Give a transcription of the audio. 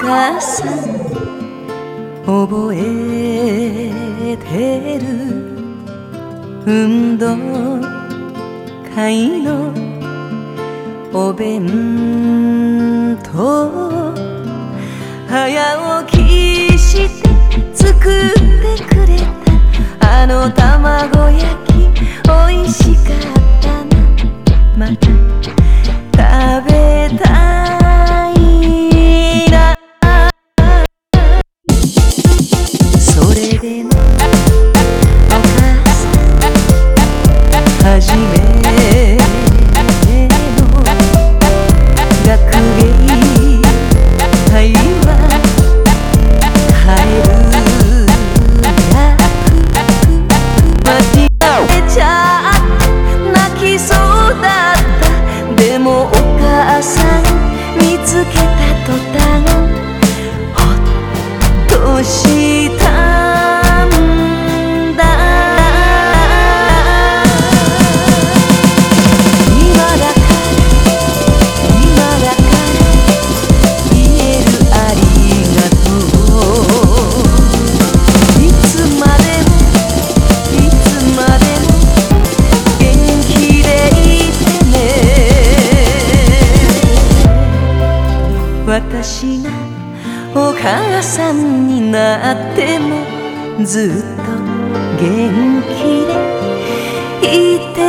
母さん覚えてる？運動会のお弁当早起きして作ってくれたあの卵焼きおいしかったな。また食べたいな。それでもお母さんはじめの学芸会は帰るや間違えちゃ泣きそうだった。でもお母さん見つけた途端ほっとしたんだ。今だから言えるありがとう。いつまでもいつまでも元気でいてね。私がお母さんになってもずっと元気でいて